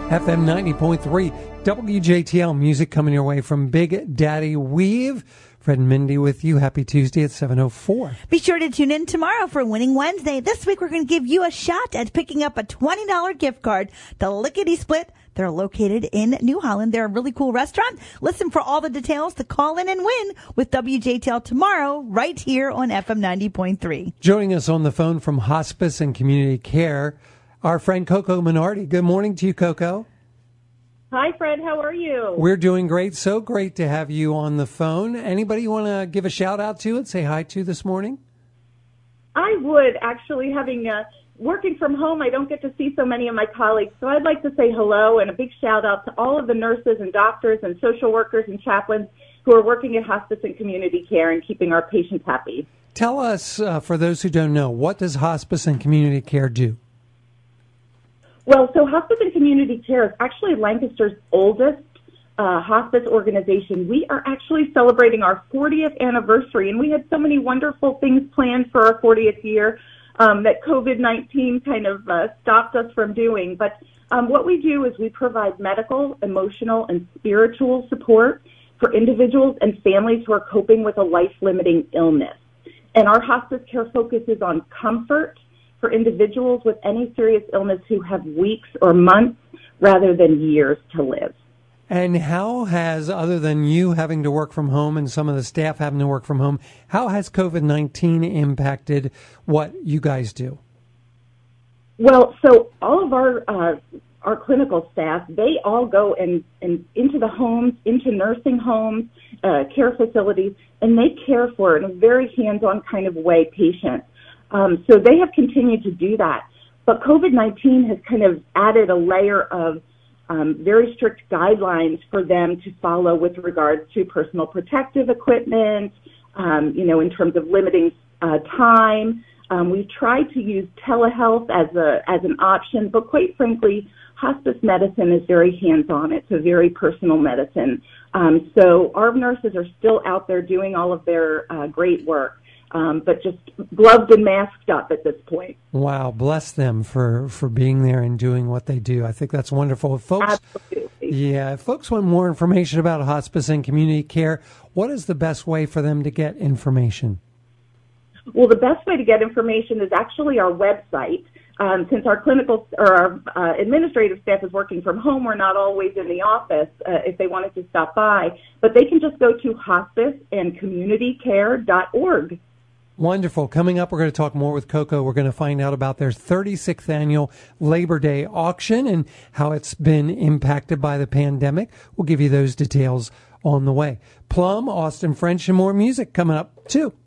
FM 90.3, WJTL music coming your way from Big Daddy Weave. Fred and Mindy with you. Happy Tuesday at 7:04. Be sure to tune in tomorrow for Winning Wednesday. This week we're going to give you a shot at picking up a $20 gift card to Lickety Split. They're located in New Holland. They're a really cool restaurant. Listen for all the details to call in and win with WJTL tomorrow right here on FM 90.3. Joining us on the phone from Hospice and Community Care, our friend Coco Minardi. Good morning to you, Coco. Hi, Fred. How are you? We're doing great. So great to have you on the phone. Anybody you want to give a shout out to and say hi to this morning? I would. Actually, working from home, I don't get to see so many of my colleagues, so I'd like to say hello and a big shout out to all of the nurses and doctors and social workers and chaplains who are working at hospice and community care and keeping our patients happy. Tell us, for those who don't know, what does hospice and community care do? Well, so Hospice and Community Care is actually Lancaster's oldest hospice organization. We are actually celebrating our 40th anniversary, and we had so many wonderful things planned for our 40th year that COVID-19 kind of stopped us from doing. But what we do is we provide medical, emotional, and spiritual support for individuals and families who are coping with a life-limiting illness. And our hospice care focuses on comfort for individuals with any serious illness who have weeks or months rather than years to live. And how has, other than you having to work from home and some of the staff having to work from home, how has COVID-19 impacted what you guys do? Well, so all of our clinical staff, they all go and into the homes, into nursing homes, care facilities, and they care for, in a very hands-on kind of way, patients. So they have continued to do that. But COVID-19 has kind of added a layer of very strict guidelines for them to follow with regards to personal protective equipment, in terms of limiting time. We've tried to use telehealth as an option, but quite frankly, hospice medicine is very hands-on. It's a very personal medicine. So our nurses are still out there doing all of their great work. But just gloved and masked up at this point. Wow, bless them for being there and doing what they do. I think that's wonderful. If folks, if folks want more information about hospice and community care, what is the best way for them to get information? Well, the best way to get information is actually our website. Since our clinical or our administrative staff is working from home, we're not always in the office if they wanted to stop by. But they can just go to hospiceandcommunitycare.org. Wonderful. Coming up, we're going to talk more with Coco. We're going to find out about their 36th annual Labor Day auction and how it's been impacted by the pandemic. We'll give you those details on the way. Plum, Austin French, and more music coming up, too.